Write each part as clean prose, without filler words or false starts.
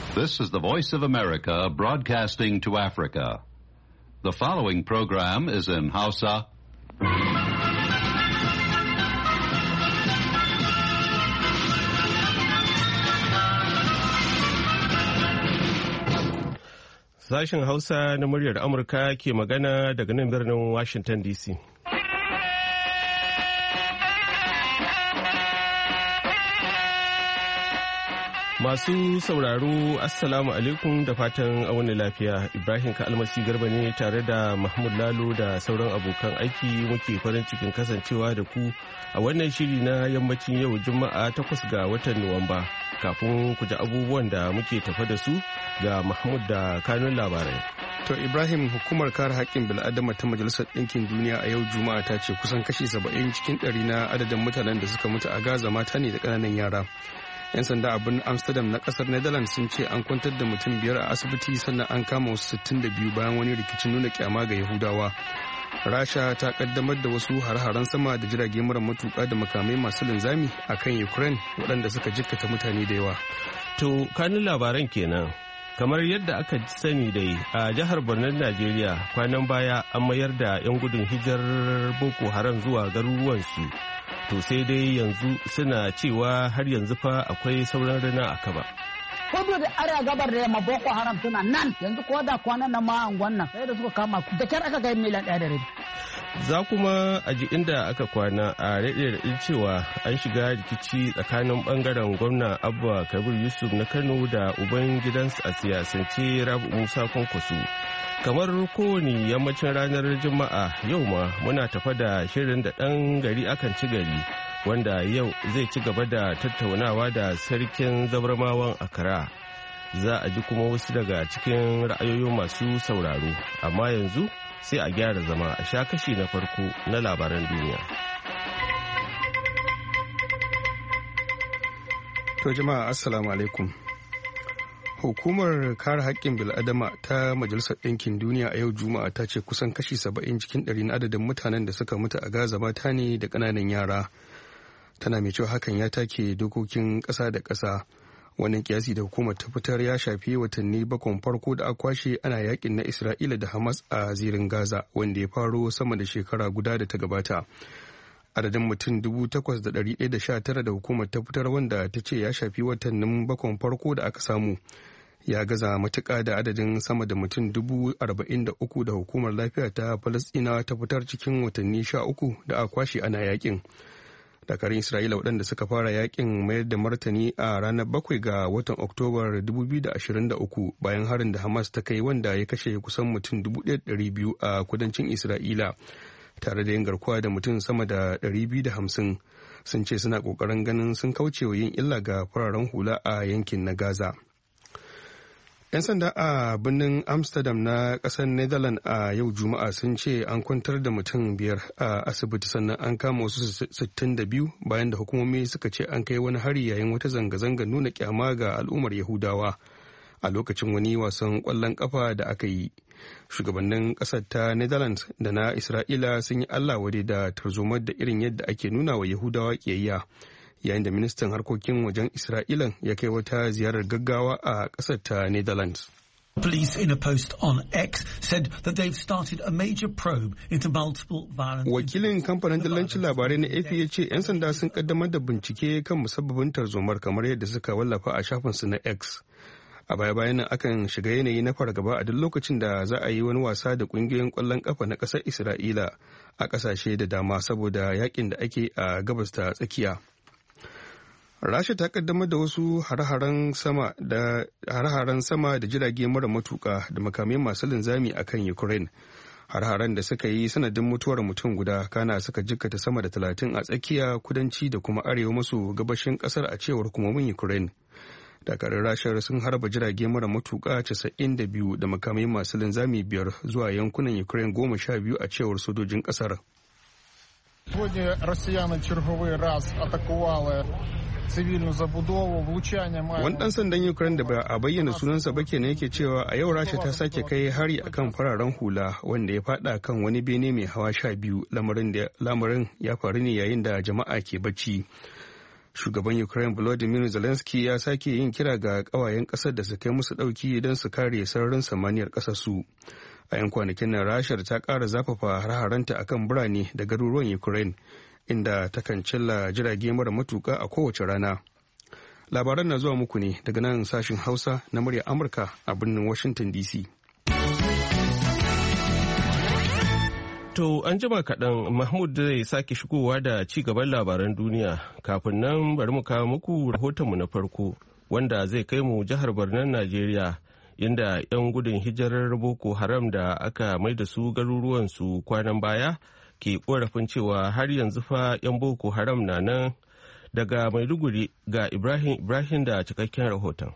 This is the Voice of America broadcasting to Africa. The following program is in Hausa. Sashen Hausa na muryar Amurka ke magana daga nan birnin Washington DC. Masu sauraro, Assalamu alaikum da fatan wani lafiya. Ibrahim Ka'almasi Garba ne tare da Mahmud Lalo da sauran abokan aiki muke farin cikin kasancewa da ku a wannan shiri na yammacin yau Juma'a 8 ga watan Nuwamba. Kafin ku ji abubuwan da muke tafa da su ga Mahmud da kanun labarai. To Ibrahim, hukumar kare haƙƙin bil'adama ta Majalisar Ɗinkin Duniya a yau Juma'a ta ce kusan kashi 70 cikin 100 na adadin mutanen da suka mutu a Gaza mata ne da ƙananan yara. 'Yan sanda a birnin Amsterdam na ƙasar Netherlands sun ce an kwantar da mutum 5 a asibiti sannan an kama wasu 62 bayan wani rikicin nuna kyama ga Yahudawa. Rasha ta kaddamar da wasu har-haren sama da jirage mara matuƙa da makamai masu linzami a kan Ukraine waɗanda suka jikkata mutane da yawa. To, kanun labaran kenan. Kamar yadda aka sani dai a jihar Borno Najeriya kwanan baya an mayar da 'yan gudun hijirar Boko Haram zuwa garuruwansu. To sai dai yanzu suna cewa har yanzu fa akwai sauran rana a kaba. Kudu da arewa gabar da yamma Boko Haram suna nan yanzu ko da kwanan nan ma angon nan sai da suka kama da kyar aka kai miliyan 1.5. Za kuma a ji inda aka kwana a raɗe-raɗin cewa an shiga rikici tsakanin ɓangaren gwamna Abba Kabir Yusuf na Kano da uban gidansa a siyasance Rabu Musa Kwankwaso. Kamar kowane yammacin ranar Juma'a yau ma muna tafa da shirin da ɗan gari akan ci gari wanda yau zai ci gaba da tattaunawa da sarkin zabarmawan Accra. Za a ji kuma wasu daga cikin ra'ayoyin masu sauraro, amma yanzu sai a gyara zama a sha kashi na farko na labaran duniya. To jama'a assalamu alaikum. Hukumar kare haƙƙin bil'adama ta Majalisar Ɗinkin Duniya a yau Juma'a ta ce kusan kashi 70 cikin 100 na adadin mutanen da suka mutu a Gaza mata ne da ƙananan yara. Tana mai cewa hakan ya take dokokin ƙasa da ƙasa. Wannan kiyasi da hukumar ta fitar ya shafi watanni 7 farko da aka kwashe ana yakin na Isra'ila da Hamas a zirin Gaza wanda ya faro sama da shekara guda da ta gabata. Adadin mutum 8,119 da hukumar ta fitar wanda ta ce ya shafi watannin 7 farko da aka samu ya gaza matuƙa da adadin sama da mutum 43,000 da hukumar lafiya ta Falasɗinawa ta fitar cikin watanni 13 da aka kwashe ana yakin. Dakarun Isra'ila waɗanda suka fara yakin mayar da martani a ranar 7 ga watan Oktobar 2023 bayan harin da Hamas ta kai wanda ya kashe kusan mutum 1,200 a kudancin Isra'ila tare da yin garkuwa da mutum sama da 250 sun ce suna ƙoƙarin ganin sun kauce wa yin illa ga fararen hula a yankin na Gaza. 'Yan sanda a birnin Amsterdam na ƙasar Netherlands a yau Juma'a sun ce an kwantar da mutum 5 a asibiti sannan an kama wasu 62 bayan da hukumomi suka ce an kai wani hari yayin wata zanga-zanga nuna kyama ga al'ummar Yahudawa a lokacin wani wasan ƙwallon ƙafa da aka yi. Shugabannin ƙasar ta Netherlands da na Isra'ila sun yi Allah wade da tarzomar da irin yadda ake nuna wa Yahudawa ƙiyayya. Yayin da ministan harkokin wajen Isra'ilan ya kai wata ziyarar gaggawa a ƙasar ta Netherlands. Police in a post on X said that they've started a major probe into multiple violent. Wakilin kamfanin dillancin labarai na AP ya ce 'yan sanda sun kaddamar da bincike kan musabbabin tarzomar kamar yadda suka wallafa a shafinsu na X. A baya-bayan nan akan shiga yanayi na fargaba a duk lokacin da za a yi wani wasa da kungiyoyin ƙwallon ƙafa na ƙasar Isra'ila a ƙasashe da dama saboda yakin da ake a gabas ta tsakiya. Rasha ta kaddamar da wasu hare-haren sama da jirage mara matuka da makamai masu linzami a kan Ukraine. Hare-haren da suka yi sanadin mutuwar mutum guda kana suka jikkata sama da 30 a tsakiya, kudanci da kuma arewa maso gabashin kasar a cewar hukumomin Ukraine. Dakarun Rashar sun harba jirage mara matuka 92 da makamai masu linzami 5 zuwa yankunan Ukraine 12 a cewar sojojin kasar. Wani ɗan sandan Ukraine da ba a bayyana sunansa ba kenan yake cewa a yau Rasha ta sake kai hari akan fararen hula wanda ya fada kan wani bene mai hawa 12. Lamarin ya faru ne yayin da jama'a ke bacci. Shugaban Ukraine Volodymyr Zelensky ya sake yin kira ga ƙawayen ƙasar da su kai musu ɗauki don su kare sararin samaniyar ƙasar su. A 'yan kwanakin nan Rashar ta ƙara zafafa har-haranta akan birane da garuruwan Ukraine, inda takan cilla jirage mara matuƙa a kowace rana. Labaran na zuwa muku ne daga nan sashen Hausa na muryar Amurka a birnin Washington DC. To an jima kaɗan Mahmud zai sake shigowa da ci gaban labaran duniya. Kafin nan bari mu kawo muku rahotonmu na farko wanda zai kai mu jihar Barnan Najeriya, inda 'yan gudun hijirar Boko Haram da aka mai da su garuruwansu kwanan baya ke korafin cewa har yanzu fa 'yan Boko Haram na nan. Daga Maiduguri ga Ibrahim da cikakken rahoton.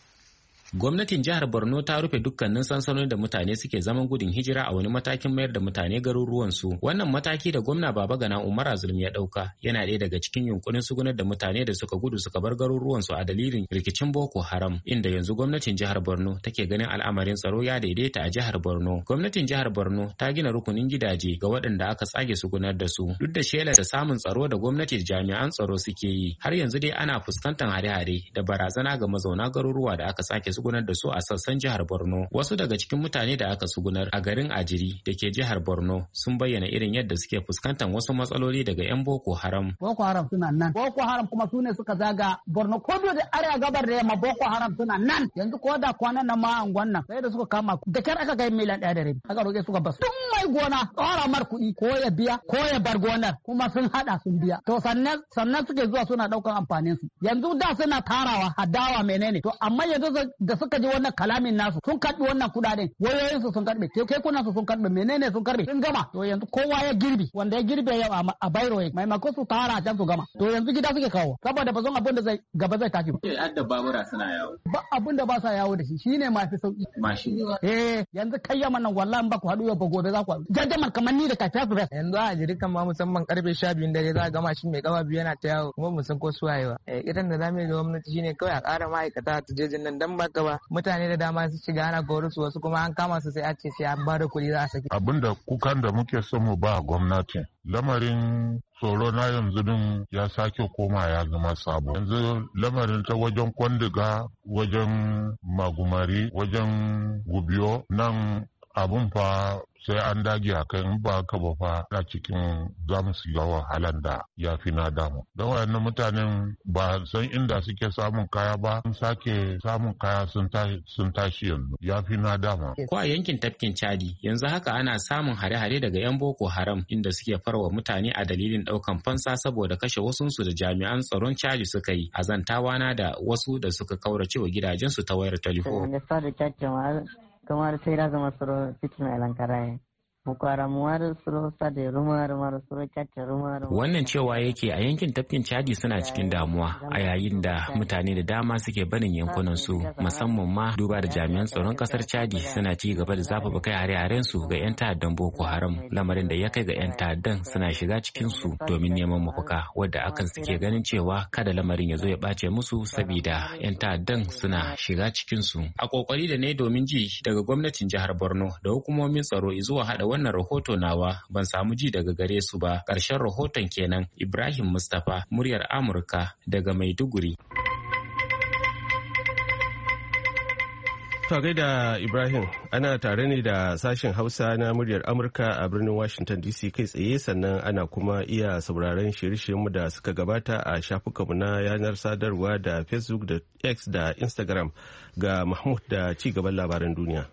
Gwamnatin jihar Borno ta rufe dukkanin sansanoni da mutane suke zaman gudun hijira a wani matakin mayar da mutane garuruwansu. Wannan mataki da gwamna Babagana Umar Azulum ya dauka yana ɗaya daga cikin yunkurin sugunar da mutane da suka gudu suka bar garuruwansu a dalilin rikicin Boko Haram, inda yanzu gwamnatin jihar Borno take ganin al'amarin tsaro ya daidaita a jihar Borno. Gwamnatin jihar Borno ta gina rukunin gidaje ga waɗanda aka tsage sugunar da su. Duk da shelar da samun tsaro da gwamnati da jami'an tsaro suke yi, har yanzu dai ana fuskantar hare-hare da barazana ga mazauna garuruwa da aka sake sugunar da su a sassan jihar Borno. Wasu daga cikin mutane da aka sugunar a garin Ajiri da ke jihar Borno sun bayyana irin yadda suke fuskantar wasu matsaloli daga 'yan Boko Haram. Boko Haram suna nan. Boko Haram kuma su ne suka zaga Borno ko da arewa gabar da yamma. Boko Haram suna nan. Yanzu ko da kwanan nan ma angon nan sai da suka kama da kyar aka kai miliyan 1.5 aka roƙe suka basu. Tun mai gona tsara mar kuɗi ko ya biya ko ya bar gonar kuma sun hada sun biya. To sannan suke zuwa suna ɗaukan amfanin su. Yanzu da suna tarawa hadawa menene. To amma yanzu da suka ji wannan kalamin nasu sun karbi wannan kudaden, wayoyin su sun karbe, kekunan su sun karbe, menene sun karbe, sun gama. To yanzu kowa ya girbi, wanda ya girbe yau a bairo maimakon su tara can su gama. To yanzu gida suke kawo saboda ba zan abin da gaba zai tafi ba. Adda babura suna yawo. Ba abin da ba sa yawo da shi shine mafi sauki. Mashi. Yanzu kai yamma nan wallahi ba ku haɗu yau ba gobe za ku haɗu. Jajjaman kamar ni da ka tafi res. Yanzu a jiri kan ma musamman karfe 12 dare za a gama shi mai kafa biyu yana ta yawo kuma mu san ko su waye ba. Idan da zamu yi da gwamnati shine kawai a ƙara ma'aikata a tujejin nan dan ba ka ba. Mutane da dama su shiga ana kori su, wasu kuma an kama su sai a ce sai an ba da kuɗi za a saki. Abinda kukan da muke son mu ba gwamnati, lamarin tsoro na yanzu din ya sake koma ya zama sabo. Yanzu lamarin ta wajen Kwandiga, wajen Magumari, wajen Gubiyo nan abun fa sai an dage a kai, in ba haka ba fa na cikin za mu shiga wahalan da ya fi na damu. Don wayannan mutanen ba san inda suke samun kaya ba, sun sake samun kaya sun tashi yanzu ya fi na dama. Ko a yankin tafkin Chadi yanzu haka ana samun hare-hare daga 'yan Boko Haram inda suke farwa mutane a dalilin ɗaukan fansa saboda kashe wasunsu da jami'an tsaron Chadi suka yi. Azantawa na da wasu da suka kaurace wa gidajensu ta wayar talifo. Kamar sai da zama suro cikin alankara Wannan cewa yake a yankin tafkin Chadi suna cikin damuwa a yayin da mutane da dama suke barin yankunan su, musamman ma duba da jami'an tsaron kasar Chadi suna ci gaba da zafafa kai hare-haren su ga 'yan ta'addan Boko Haram, lamarin da ya kai ga 'yan ta'addan suna shiga cikin su domin neman mafaka, wadda akan suke ganin cewa kada lamarin ya zo ya ɓace musu saboda 'yan ta'addan suna shiga cikin su. A kokari da ne domin ji daga gwamnatin jihar Borno da hukumomin tsaro zuwa hada wannan rahoto nawa ban samu ji daga gare su ba. Ƙarshen rahoton kenan. Ibrahim Mustapha, muryar Amurka daga Maiduguri. To gaida Ibrahim, ana tare ne da sashen Hausa na muryar Amurka a birnin Washington DC kai tsaye, sannan ana kuma iya sauraron shirye-shiryenmu da suka gabata a shafukanmu na yanar sadarwa da Facebook da X da Instagram. Ga Mahmud da ci gaban labaran duniya.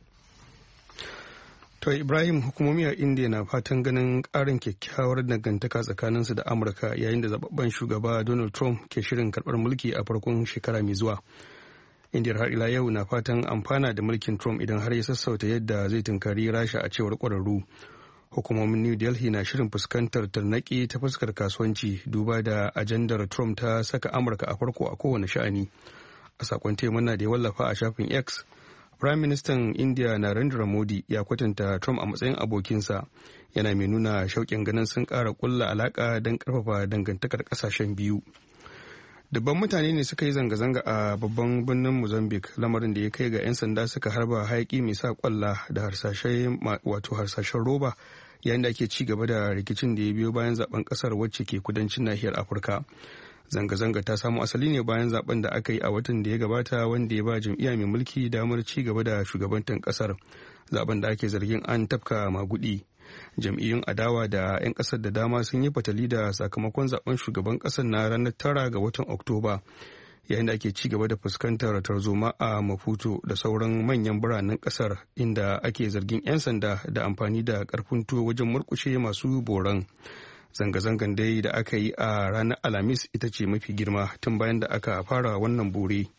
To Ibrahim, hukumomi a India na fatan ganin ƙarin kyakkyawar dangantaka tsakaninsu da Amurka yayin da zababben shugaba Donald Trump ke shirin karɓar mulki a farkon shekara mai zuwa. India har ila yau na fatan amfana da mulkin Trump idan har ya sassauta yadda zai tunkari Rasha a cewar ƙwararru. Hukumomin New Delhi na shirin fuskantar tarnaƙi ta fuskar kasuwanci duba da ajandar Trump ta saka Amurka a farko a kowane sha'ani. A sakon taimana da ya wallafa a shafin X, Prime Minister India Narendra Modi ya kwatanta Trump a matsayin abokinsa, yana mai nuna shauƙin ganin sun ƙara ƙulla alaƙa don ƙarfafa dangantakar ƙasashen biyu. Dubban mutane ne suka yi zanga-zanga a babban birnin Mozambique, lamarin da ya kai ga 'yan sanda suka harba hayaƙi mai sa ƙwalla da harsashen roba yayin da ake ci gaba da rikicin da ya biyo bayan zaben ƙasar wacce ke kudancin nahiyar Afirka. Zanga-zanga ta samu asali ne bayan zaben da aka yi a watan da ya gabata wanda ya ba jam'iyya mai mulki damar ci gaba da shugabantar kasar, zaben da ake zargin an tafka magudi. Jam'iyyun adawa da 'yan kasar da dama sun yi fatali da sakamakon zaben shugaban kasar na ranar 9 ga watan Oktoba, yayin da ake ci gaba da fuskantar tarzoma a Maputo da sauran manyan biranen kasar, inda ake zargin 'yan sanda da amfani da karfin tuwo wajen murkushe masu boran. Zanga-zangan dai da aka yi a ranar Alhamis ita ce mafi girma tun bayan da aka fara wannan bore.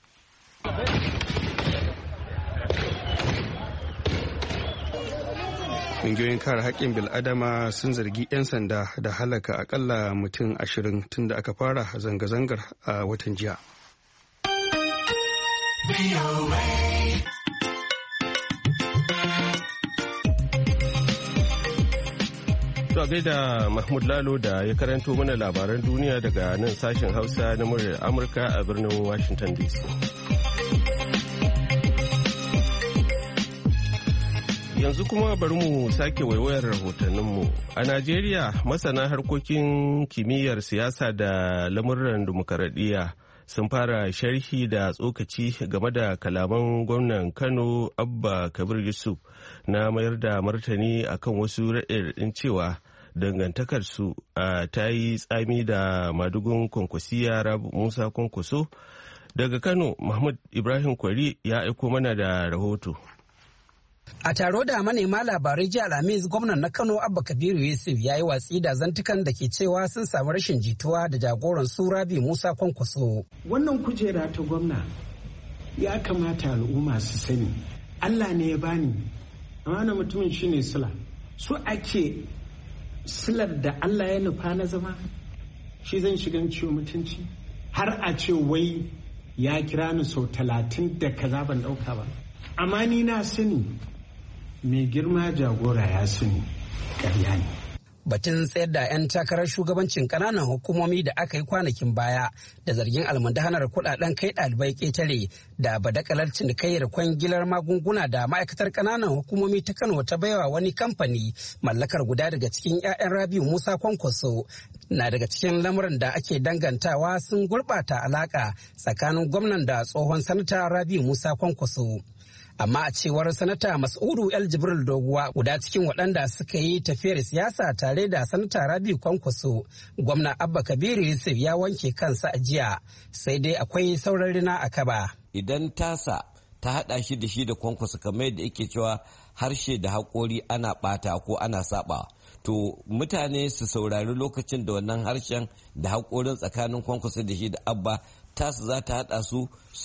Ƙungiyoyin kare haƙƙin bil'adama sun zargi 'yan sanda da halaka akalla mutum 20 tun da aka fara zanga-zangar a watan jiya. To gaida Mahmud Lalo da ya karanto mana labaran duniya daga nan sashen Hausa na muryar Amurka a birnin Washington DC. Yanzu kuma bari mu sake waiwayar rahotanninmu. A Najeriya, masana harkokin kimiyyar siyasa da lamurran dimokuraɗiyya sun fara sharhi da tsokaci game da kalaman gwamnan Kano Abba Kabir Yusuf na mayar da martani akan wasu raɗaɗin cewa dangantakarsu ta yi tsami da madugun kwankwasiya Rabu Musa Kwankwaso. Daga Kano, Mahmud Ibrahim Kwari ya aiko mana da rahoto. A taro da manema labarai jiya Alhamis, gwamnan na Kano Abba Kabiru Yusuf ya yi watsi da zantukan da ke cewa sun samu rashin jituwa da jagoran su Rabi Musa Kwankwaso. Wannan kujera ta gwamna ya kamata al'umma su sani Allah ne ya bani, amma na mutumin shine sila. So ake silar da Allah ya nufa na zama shi zan shigan ciwo mutunci har a ce wai ya kira ni sau 30 da kaza ban dauka ba. Amma ni na sani mai girma jagora ya sani ƙarya ne. Batun tsayar da 'yan takarar shugabancin ƙananan hukumomi da aka yi kwanakin baya da zargin almundahanar kuɗaɗen kai ɗalibai ƙetare da badakalar cinikayyar kwangilar magunguna da ma'aikatar ƙananan hukumomi ta Kano ta baiwa wani kamfani mallakar guda daga cikin 'ya'yan Rabiu Musa Kwankwaso na daga cikin lamuran da ake dangantawa sun gurɓata alaƙa tsakanin gwamnan da tsohon sanata Rabiu Musa Kwankwaso. Amma a cewar sanata Mas'udu El Jibril Doguwa, guda cikin waɗanda suka yi tafiyar siyasa tare da sanata Rabi Kwankwaso, gwamna Abba Kabiru Yusuf ya wanke kansa a jiya, sai dai akwai sauran rina a kaba. Idan tasa ta haɗa shi da Kwankwaso kamar yadda yake cewa harshe da haƙori ana ɓata ko ana saɓa. To mutane su saurari lokacin da wannan harshen da haƙorin tsakanin Kwankwaso da shi da Abba tasu za ta haɗa su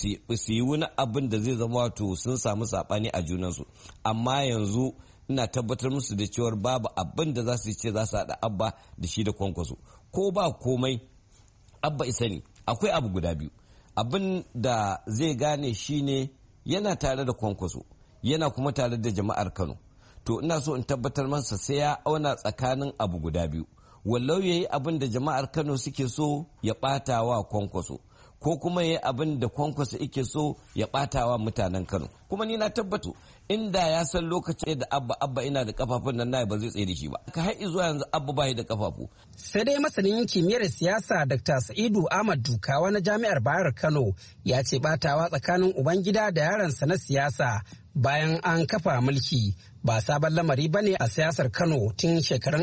yi wani abin da zai zama wato sun samu saɓani a junansu. Amma yanzu ina tabbatar musu da cewar babu abin da za su ce za su haɗa Abba da shi da Kwankwaso. Ko ba komai Abba isa ne, akwai abu guda biyu. Abin da zai gane shine yana tare da Kwankwaso, yana kuma tare da jama'ar Kano. To ina so in tabbatar masa sai ya auna tsakanin abu guda biyu. Wallau ya yi abin da jama'ar Kano suke so ya ɓata wa Kwankwaso, ko kuma ya yi abin da Kwankwaso yake so ya ɓata wa mutanen Kano. Kuma ni na tabbatu inda ya san lokacin da Abba ina da kafafun nan na ba zai tsaye da shi ba. Ka har zuwa yanzu Abba bai da kafafu. Sai dai masanin kimiyyar siyasa Dr. Sa'idu Ahmad Dukawa na Jami'ar Bayar Kano ya ce ɓatawa tsakanin Ubangida da yaransa na siyasa bayan an kafa mulki ba sabon lamari ba ne a siyasar Kano tun shekarun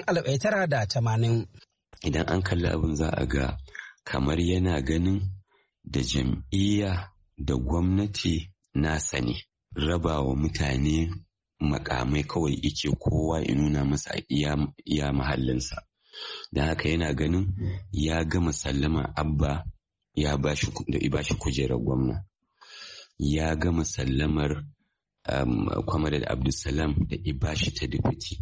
1980. Idan an kalli abin za a ga kamar yana ganin da jam'iyya da gwamnati nasa ne, rabawa mutane makamai kawai ike kowa ya nuna masa iya mahallinsa. Don haka yana ganin ya gama sallama Abba ya bashi kujerar gwamna, ya gama sallamar Kwamar Abdulsalam da ibashi ta dipiti,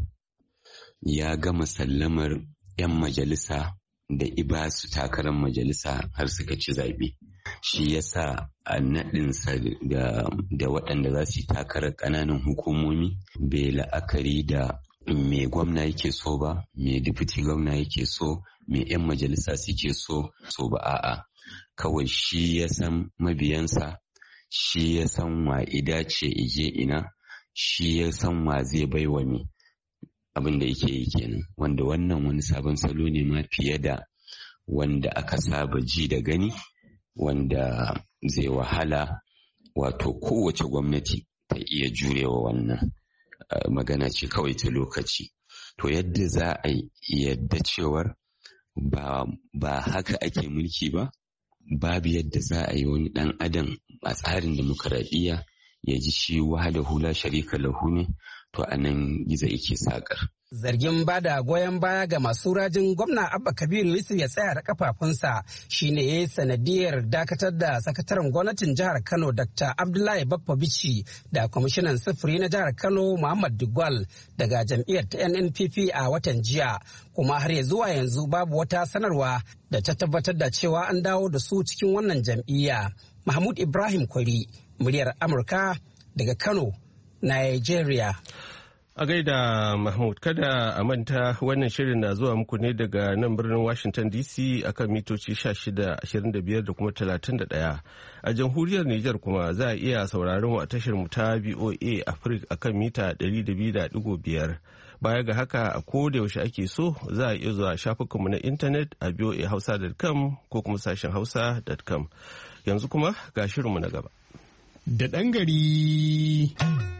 ya gama sallamar 'yan majalisa da ibasu takarar majalisa har suka ci zaɓe. Shi yasa a naɗinsa da waɗanda za su yi takarar ƙananan hukumomi bai la'akari da me gwamna yake so ba, me dipiti gwamna yake so, me 'yan majalisa suke so ba a'a. Kawai shi ya san mabiyansa, shi ya san wa idace ije ina, shi ya san wa zai baiwa me abin da yake yi kenan, wanda wannan wani sabon salo ne ma fiye da wanda aka saba ji da gani, wanda zai wahala wato kowace gwamnati ta iya jurewa wannan. Magana ce kawai ta lokaci. To yadda za a yadda cewar ba haka ake mulki ba, babu yadda za a yi wani ɗan adam a tsarin demokaradiyya ya ji shi wahada hula sharika lahu ne, to a nan gizo yake sakar. Zargin bada goyon baya ga masu rajin gwamna Abba Kabir Yusuf ya tsaya da kafafunsa shine ya yi sanadiyar dakatar da sakataren gwamnatin jihar Kano Dr. Abdullahi Baffa Bichi da kwamishinan sufuri na jihar Kano Muhammad Dugwal daga jam'iyyar ta NNPP a watan jiya, kuma har ya zuwa yanzu babu wata sanarwa da ta tabbatar da cewa an dawo da su cikin wannan jam'iyya. Mahmud Ibrahim Kwari, muryar Amurka daga Kano, Nigeria. A gaida Mahmud, kada a manta wannan shirin na zuwa muku ne daga nan birnin Washington DC akan mitoci 16, 25 da kuma 31. A jamhuriyar Nijar kuma za a iya sauraron a tashar mu ta VOA Africa akan mita 200.5. Baya ga haka a koda yaushe ake so za a iya zuwa shafukanmu na intanet a voahausa.com ko kuma sashen hausa.com. Yanzu kuma ga shirinmu na gaba. Da ɗan gari.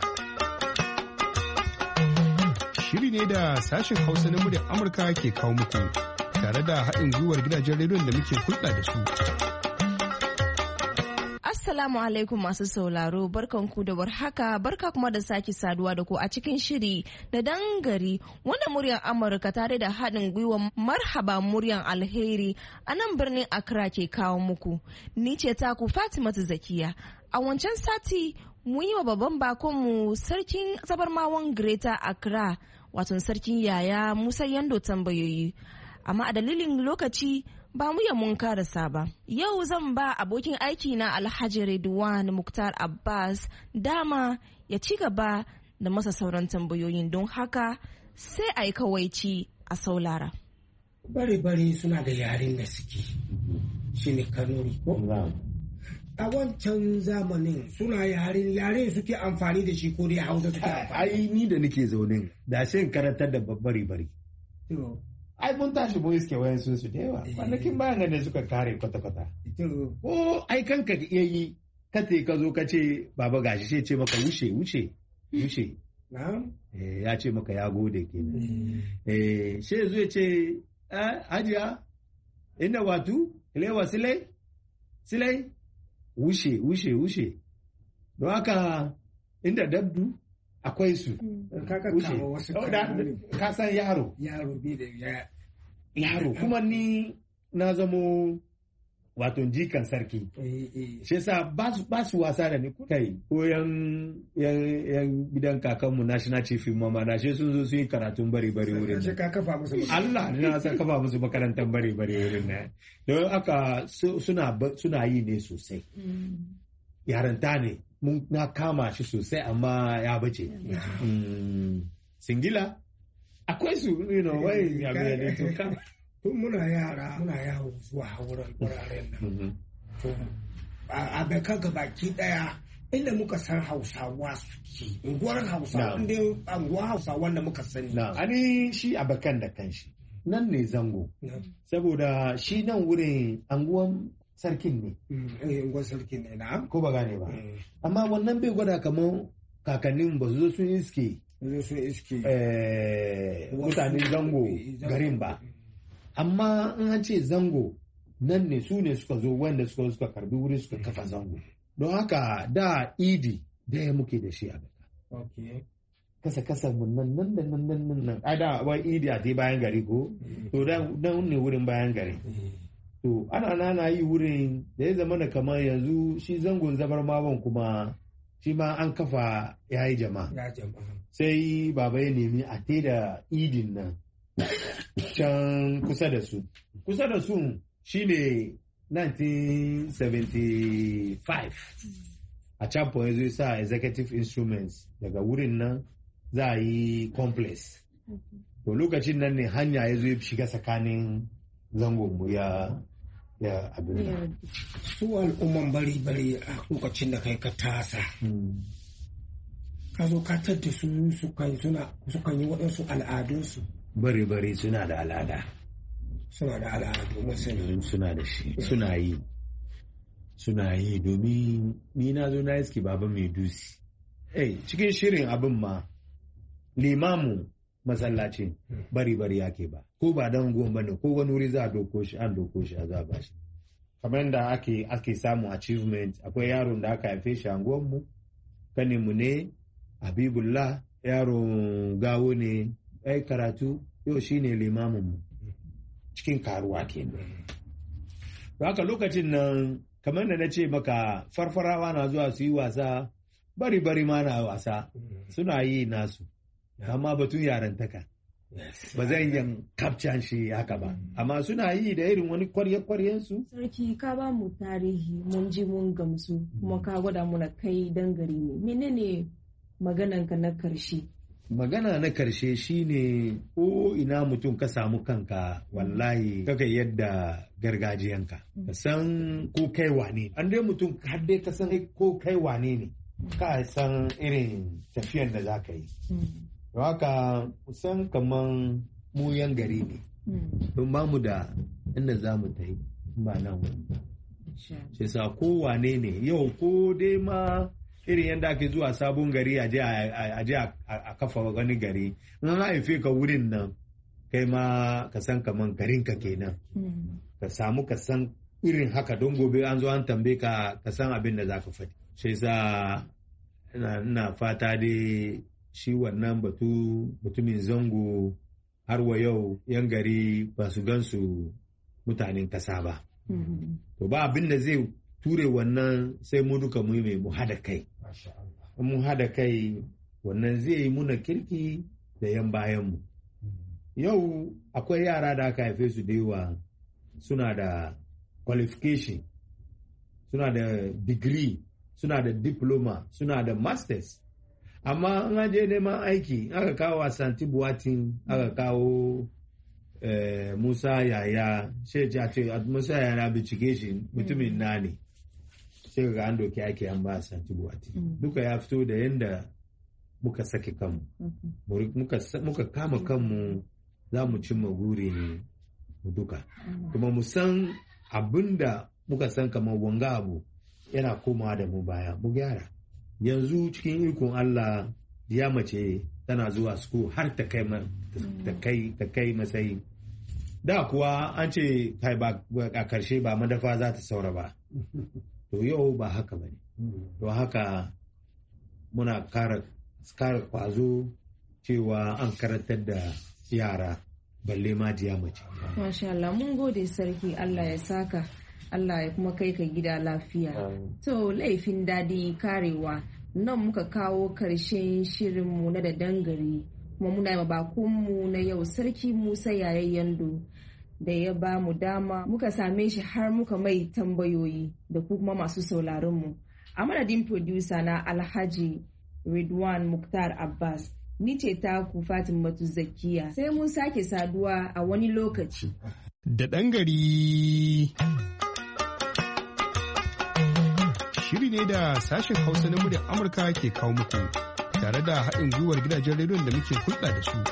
Shiri ne da sashen Hausa na muryar Amurka ke kawo muku tare da haɗin gwiwar gidajen rediyon da muke hulɗa da su. Assalamu alaikum masu sauraro, barkanku da warhaka, barka kuma da sake saduwa da ku a cikin shiri da dangari wanda muryar Amurka tare da haɗin gwiwar Marhaba muryar Alheri a nan birnin Accra ke kawo muku. Ni ce taku Fatimatu Zakiya. A wancan sati mun yi wa babban bakonmu sarkin zabarmawan Greater Accra, wato sarkin Yaya Musa Yando tambayoyi. Amma a dalilin lokaci ba mu ya mun karasa ba. Yau zan ba abokin aiki na Alhaji Redwan Muktar Abbas dama ya ci gaba da masa sauran tambayoyin, don haka sai a yi kawaici a saulara. Bare-bare suna da yaren da suke shi ne Kanuri ko? A wancan zamanin suna yaren suke amfani da shi ko dai Hausa suke amfani? Ai ni da nake zaune da shi karantar da bare-bare. Ai mun tashi mun iske wayan su da yawa. Kwanakin bayan ne suka kare kwata-kwata. Ko ai kanka iya yi kate ka zo ka ce baba gashi sai ce maka wuce. Ya ce maka ya gode kenan. Sai zo ya ce hajiya ina watu ilewa silai wuce. Don haka inda dabdu akwai su. Ka san yaro kuma ni na zamo wato jikan sarki. Shi yasa ba su wasa da ni kai ko yan gidan kakanmu National Chief Mama na shi sun zo su yi karatun bare-bare wurin nan. Allah na san kafa musu makarantar bare-bare wurin nan. Don haka suna yi ne sosai. Yaranta ne. Na kama shi sosai amma ya bace. Singila akwai su wai ya ne to kan tun muna yara muna yawo zuwa wuraren nan. A baka gabaki daya inda muka san Hausawa suke unguwar Hausawa inda unguwar Hausawa wanda muka sani. Ani shi a bakan da kanshi nan ne zango saboda shi nan wurin anguwan sarkin ne. Unguwar sarkin ne na ko ba gane ba. Amma wannan bai gwada kamar kakannin ba su zo sun iske mutanen zango garin ba. Amma in an ce zango nan ne su ne suka zo wanda suka karbi wuri suka kafa zango. Don haka da idi daya muke da shi a baka. Kasa mun nan. A da wai idi a te bayan gari ko? To dan ne wurin bayan gari. To ana yi wurin da ya zama da kamar yanzu shi zangon zabarmawan kuma shi ma an kafa ya yi jama'a. Sai baba ya nemi a te da idin nan can kusa da su. Kusa da su shi ne 1975 a can ya zo sa executive instruments daga wurin nan za a yi complex. To lokacin nan ne hanya ya zo ya shiga tsakanin zangonmu ya abin da. Su al'umman bari a lokacin da kai ka tasa. Ka zo ka tadda su sukan yi waɗansu al'adunsu. Bari suna da al'ada. suna da al'adu masani suna da shi suna yi domin ni na zo na iski baba mai dusi cikin shirin abin ma limamu masallacin bari yake ba ko ba dan goma ne ko wani wuri za a doko shi a za ba shi kamar da ake samu achievement akwai yaron da aka haife shi a mu kaninmu ne Habibullah yaron gawo ne karatu yau shine limamin mu cikin karuwa kenan haka lokacin nan kamar da na ce maka farfarawa na zuwa su yi wasa bari ma na wasa suna yi nasu amma batun yarantaka ba zan yin kapcan shi haka ba amma suna yi da irin wani kwarye-kwaryensu. Sarki ka ba mu tarihi mun ji mun gamsu kuma ka gwada muna kai dangare ne menene magananka na karshe? Magana na karshe shine ko ina mutum ka samu kanka wallahi kaka yadda gargajiyanka ka san ko kai wane an dai mutum har dai ka san ko kai wane ne ka san irin tafiyan da za ka yi don haka kusan kaman mu yan gari ne don ba mu da inda za mu ta yi ba nan wani shi sa ko wane ne yau ko dai ma irin yadda ake zuwa sabon gari a je a kafa wani gari in haife ka wurin nan kai ma ka san kaman garinka kenan ka samu ka san irin haka don gobe an zo an tambaye ka san abin da za ka faɗi shi sa ina fata dai shi wannan mutumin zango har wa yau yan gari ba su gansu mutanen kasa ba to ba abin da zai ture wannan sai mu duka mu hada kai mun hada kai wannan zai yi muna kirki da yan bayanmu yau akwai yara da aka haife su da yawa suna da qualification suna da degree suna da diploma suna da masters amma an je neman aiki aka kawo Santi Buatin aka kawo Musa Yaya sai ce Musa Yaya bincike shi mutumin na ne sai ga an doki ake an ba Santi Buatin duka ya fito da yanda muka sake kanmu muka kama kanmu za mu cimma guri ne duka kuma mu san abinda muka san kamar wanga abu yana komawa da mu baya mu gyara yanzu cikin ikon Allah ya mace tana zuwa school har ta kai matsayi da kuwa an ce kai ba a karshe ba madafa za ta saura ba to yau ba haka bane to haka muna kara kwazo cewa an karantar da yara balle ma diya mace. Masha Allah mun gode sarki Allah ya saka Allah ya kuma kai ka gida lafiya. To laifin dadi karewa nan muka kawo karshen shirinmu na da dangare kuma muna yi bakonmu na yau sarki Musa Yayayando da ya ba mu dama muka same shi har muka mai tambayoyi da kuma masu sauraronmu. A madadin producer na Alhaji Ridwan Muktar Abbas ni ce taku Fatimatu Zakiya sai mun sake saduwa a wani lokaci. Da dangare shiri ne da sashen Hausa na muryar Amurka ke kawo muku tare da haɗin gwiwar gidajen rediyon da muke hulɗa da su.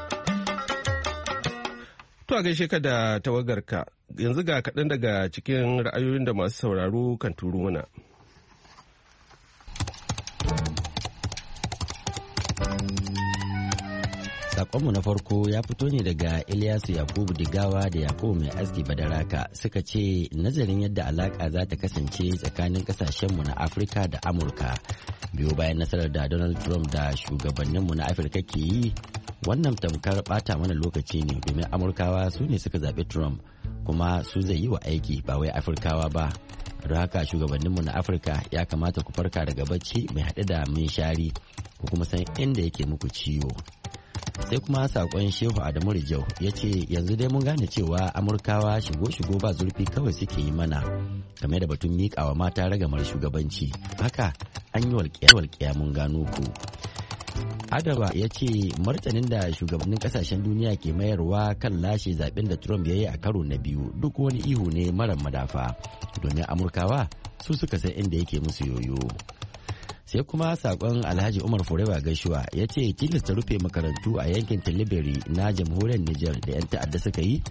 To a gaishe ka da tawagarka yanzu ga kaɗan daga cikin ra'ayoyin da masu sauraro kan turo mana. Sakonmu na farko ya fito ne daga Ilyasu Yakubu Digawa da Yakubu Mai Aski Badaraka suka ce nazarin yadda alaka za ta kasance tsakanin kasashenmu na Afirka da Amurka biyo bayan nasarar da Donald Trump da shugabanninmu na Afirka ke yi wannan tamkar bata mana lokaci ne domin Amurkawa su ne suka zaɓi Trump kuma su zai yi wa aiki ba wai Afirkawa ba. Don haka shugabanninmu na Afirka ya kamata ku farka daga bacci mai haɗe da minshari ku kuma san inda yake muku ciwo. Sai kuma sakon Shehu Adamu Rijau ya ce yanzu dai mun gane cewa Amurkawa shigo ba zurfi kawai suke yi mana game da batun miƙawa mata ragamar shugabanci haka an yi walƙiya mun gano ku. Adaba ya ce martanin da shugabannin kasashen duniya ke mayarwa kan lashe zaben da Trump ya yi a karo na biyu duk wani ihu ne mara madafa domin Amurkawa su suka san inda yake musu yoyo. Sai kuma sakon Alhaji Umar Forewa Gashuwa ya ce tilasta rufe makarantu a yankin Tilibiri na jamhuriyar Nijar da 'yan ta'adda suka yi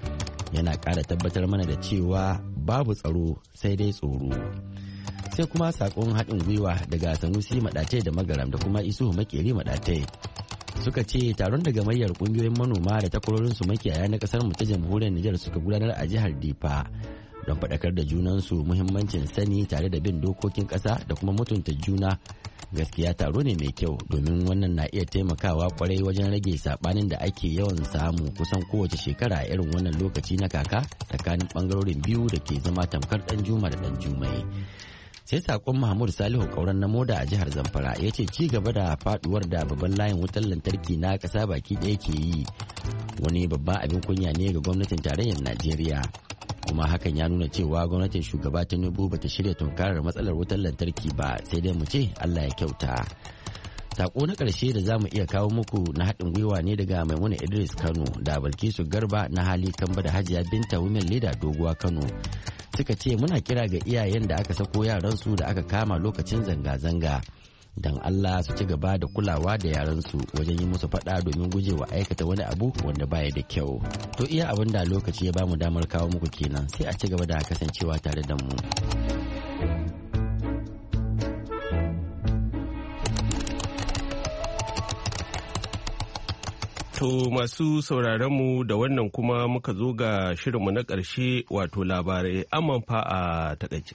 yana ƙara tabbatar mana da cewa babu tsaro sai dai tsoro. Sai kuma sakon haɗin gwiwa daga Sanusi Maɗatai da Magaram da kuma Isuhu Makeri Maɗatai. Suka ce taron da gamayyar ƙungiyoyin manoma da takwarorinsu makiyaya na ƙasar mu ta jamhuriyar Nijar suka gudanar a jihar Difa don faɗakar da junansu muhimmancin sani tare da bin dokokin ƙasa da kuma mutunta juna. Gaskiya taro ne mai kyau domin wannan na iya taimakawa kwarai wajen rage saɓanin da ake yawan samu kusan kowace shekara a irin wannan lokaci na kaka tsakanin ɓangarorin biyu da ke zama tamkar ɗan juma da ɗan jumai. Sai sakon Mahmud Salihu Kauran na Moda a jihar Zamfara ya ce ci gaba da faduwar da babban layin wutar lantarki na ƙasa baki ɗaya ke yi wani babban abin kunya ne ga gwamnatin tarayyar Najeriya. Kuma hakan ya nuna cewa gwamnatin shugaba Tinubu bata shirya tunkarar matsalar wutar lantarki ba, sai dai mu ce Allah ya kyauta. Sako na ƙarshe da za mu iya kawo muku na haɗin gwiwa ne daga Maimuna Idris Kano da Balkisu Garba na Hali Kamba da Hajiya Binta Women Leader Doguwa Kano. Suka ce muna kira ga iyayen da aka sako yaransu da aka kama lokacin zanga-zanga. Don Allah su ci gaba da kulawa da yaransu wajen yi musu faɗa domin gujewa aikata wani abu wanda baya da kyau. To iya abin da lokaci ya bamu damar kawo muku kenan, sai a ci gaba da kasancewa tare da mu. To masu sauraronmu da wannan kuma muka zo ga shirinmu na ƙarshe wato labarai amman fa a takaice.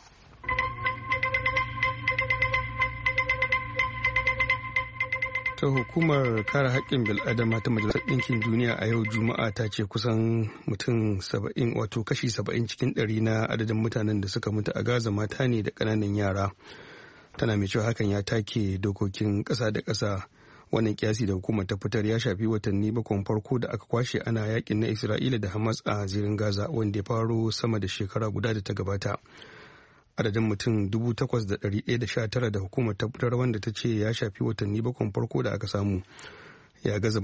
Ta hukumar kare haƙƙin bil'adama ta Majalisar Ɗinkin Duniya a yau Juma'a ta ce kusan mutum 70 wato kashi 70 cikin 100 na adadin mutanen da suka mutu a Gaza mata ne da ƙananan yara. Tana mai cewa hakan ya take dokokin ƙasa da ƙasa. Wannan kiyasi da hukumar ta fitar ya shafi watanni bakon farko da aka kwashe ana yakin na Isra'ila da Hamas a zirin Gaza wanda ya faro sama da shekara guda da ta gabata. Adadin mutum 8,119 da hukumar ta fitar wanda ta ce ya shafi watanni bakon farko da aka samu ya gaza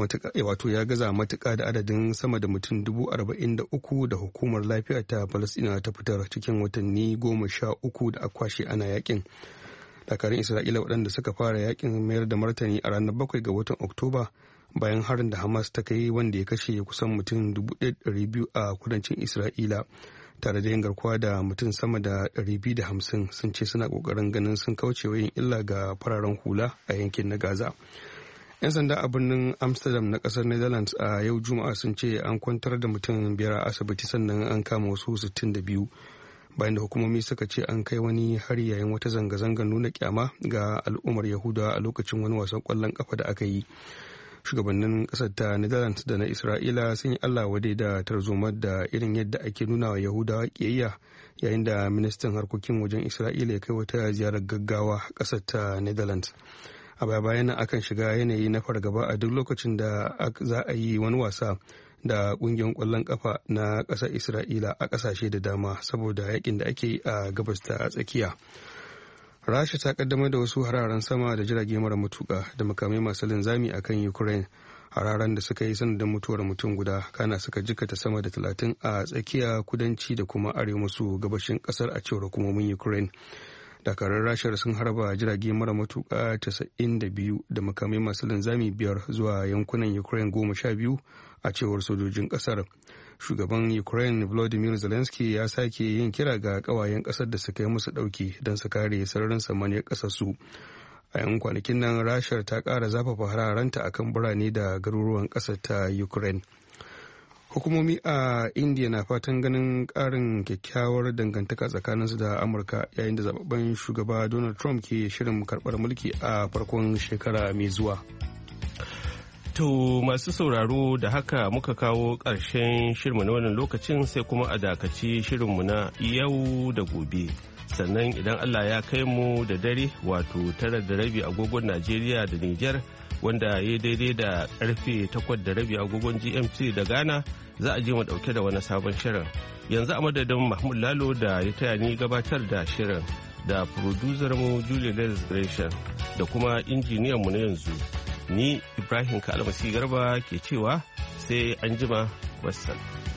matuƙa da adadin sama da mutum 43,000 da hukumar lafiya ta Falasɗina ta fitar cikin watanni 13 da aka kwashe ana yakin. Dakarun Isra'ila waɗanda suka fara yakin mayar da martani a ranar 7 ga watan Oktoba bayan harin da Hamas ta kai wanda ya kashe kusan mutum 1,200 a kudancin Isra'ila tare da yin garkuwa da mutum sama da 250 sun ce suna ƙoƙarin ganin sun kaucewa yin illa ga fararen hula a yankin na Gaza. 'Yan sanda a birnin Amsterdam na ƙasar Netherlands a yau Juma'a sun ce an kwantar da mutum 5 a asibiti sannan an kama wasu 62. Bayan da hukumomi suka ce an kai wani hari yayin wata zanga-zangar nuna kyama ga al'ummar Yahudawa a lokacin wani wasan kwallon kafa da aka yi. Shugabannin kasar ta Netherlands da na Isra'ila sun yi Allah wadai da tarzomar da irin yadda ake nuna wa Yahudawa kiyayya yayin da ministan harkokin wajen Isra'ila ya kai wata ziyarar gaggawa kasar ta Netherlands. A baya-bayan nan akan shiga yanayi na fargaba a duk lokacin da za a yi wani wasa da kungiyar kwallon kafa na ƙasar Isra'ila a ƙasashe da dama saboda yakin da ake yi a gabas ta tsakiya. Rasha ta kaddamar da wasu hararen sama da jirage mara matuka da makamai masu linzami a kan Ukraine, hararen da suka yi sanadin mutuwar mutum guda, kana suka jikata sama da 30 a tsakiya, kudanci da kuma arewa maso gabashin kasar a cewar hukumomin Ukraine. Dakarun Rashar sun harba jirage mara matuka 92 da makamai masu linzami 5 zuwa yankunan Ukraine 12 a cewar sojojin kasar. Shugaban Ukraine Volodymyr Zelensky ya sake yin kira ga kawayen kasar da suka yi musu dauki don su kare sararin samaniyar kasar su. A yan kwanakin nan Rashar ta kara zafafa hararanta akan birane da garuruwan kasar ta Ukraine. Hukumomi a India na fatan ganin karin kyakkyawar dangantaka tsakaninsu da Amurka yayin da zababben shugaba Donald Trump ke shirin karbar mulki a farkon shekara mai zuwa. To masu sauraro da haka muka kawo ƙarshen shirinmu na wannan lokacin sai kuma a dakaci shirinmu na yau da gobe. Sannan idan Allah ya kai mu da dare wato 9:30 agogon Najeriya da Nijar wanda ya daidai da karfe 8:30 agogon GMT da Ghana za a je mu dauke da wani sabon shirin. Yanzu a madadin Mahmud Lalo da ya taya ni gabatar da shirin da producer mu Julie Gresham da kuma injiniyan mu na yanzu. Ni Ibrahim Kalmasi Garba ke cewa sai an jima wassalam.